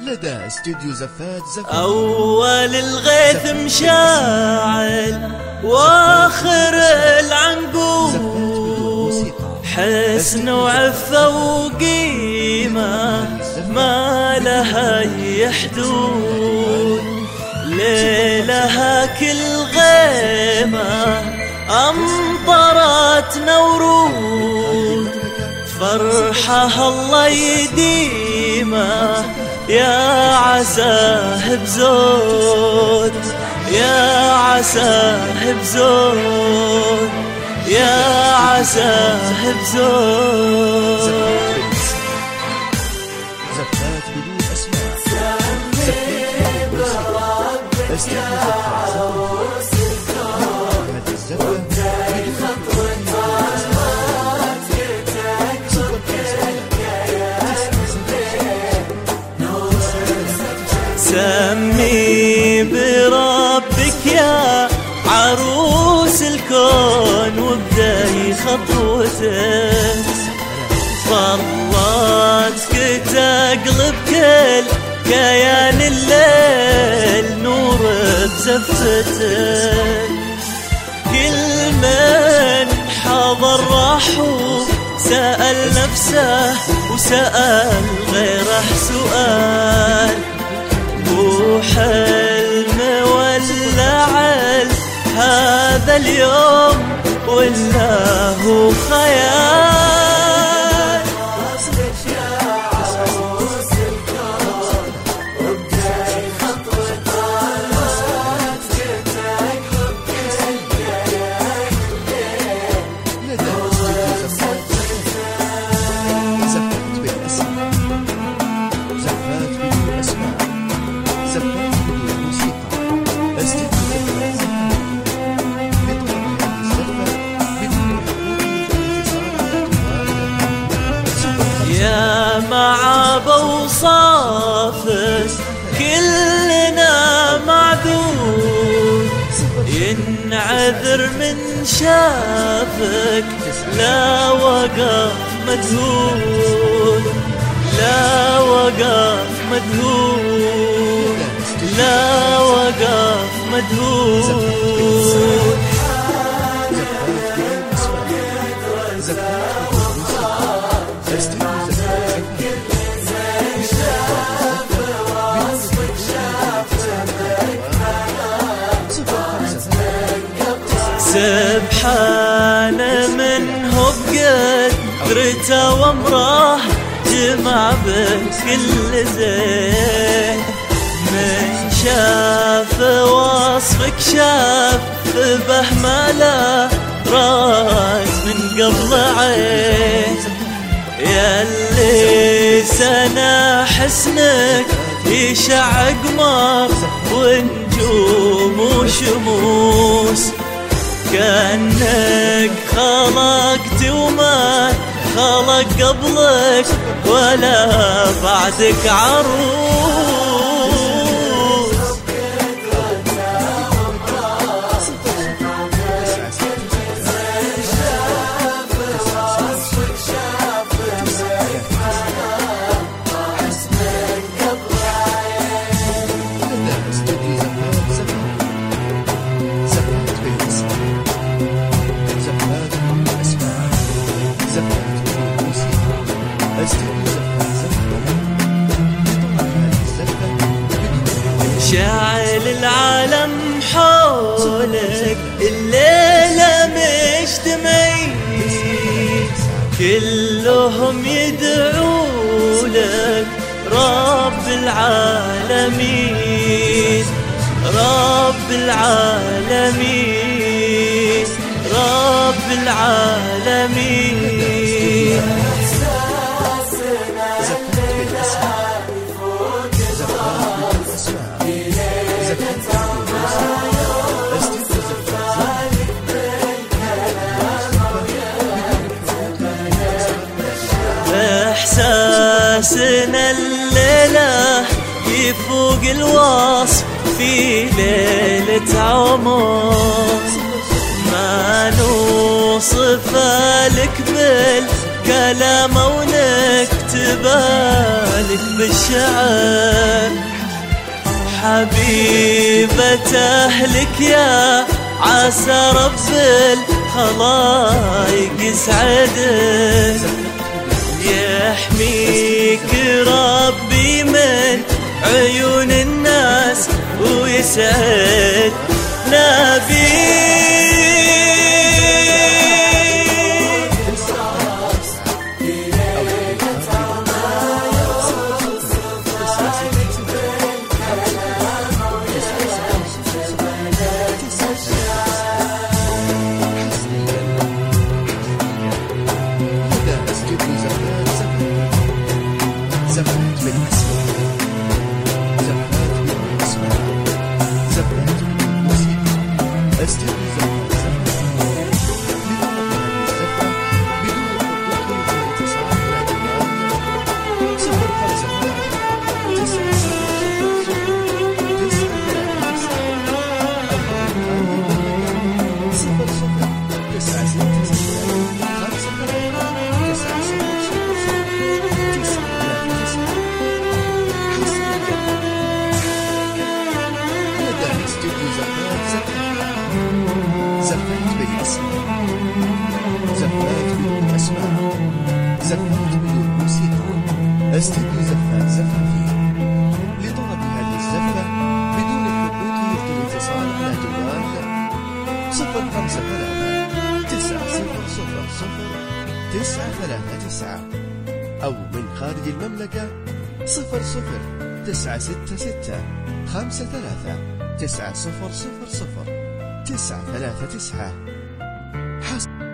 لدى استوديو زفات أول الغيث مشاعل وآخر العنقود، حسن وعفة وقيمة ما لها أي حدود. ليلها كل غيمة أمطرتنا ورود، فرحها الله يديمه يا عساه بزود، يا عساه بزود، يا عساه بزود. زفات بدون أسماء، زفات بربك يا عروس الكون، وابدأي خطوة عروس سمي بربك يا عروس الكون، وابدأي خطوتك، فراتك تقلب كل كيان الليل نور بزفتك. كل من حضر راح سأل نفسه وسأل غيره سؤال، وحلم ولا عل هذا اليوم ولا هو خيال. يا معاب وصافك كلنا معذور، ينعذر من شافك لا وقف مدهور، لا وقف مدهور، لا وقف مدهور. سبحان من هو بقدرته وامره جمع بكل زين، من شاف وصفك شاف به ما لا راس من قبل عين. ياللي سنة حسنك يشع قمر ونجوم وشموس، كأنك خلقت وما خلق قبلك ولا بعدك عروس. شاعل العالم حولك الليلة مجتمعين، كلهم يدعوا لك رب العالمين، رب العالمين، رب العالمين. إحساسنا الليلة يفوق الوصف في ليلة عمر، ما نوصف لك بالكلام ونكتب لك بالشعر. حبيبة أهلك يا عسى رب الخلايق يسعدك، يحميك ربي من عيون الناس ويسعد نبيك. زفات بالأسماء، زفات بدون أسماء، زفات بدون موسيقى. استديو زفات زفافي لطلب هذه الزفة بدون الحقوق يرجى الاتصال على جوال 053-900-939 أو من خارج المملكة 00-966-53-9000-939.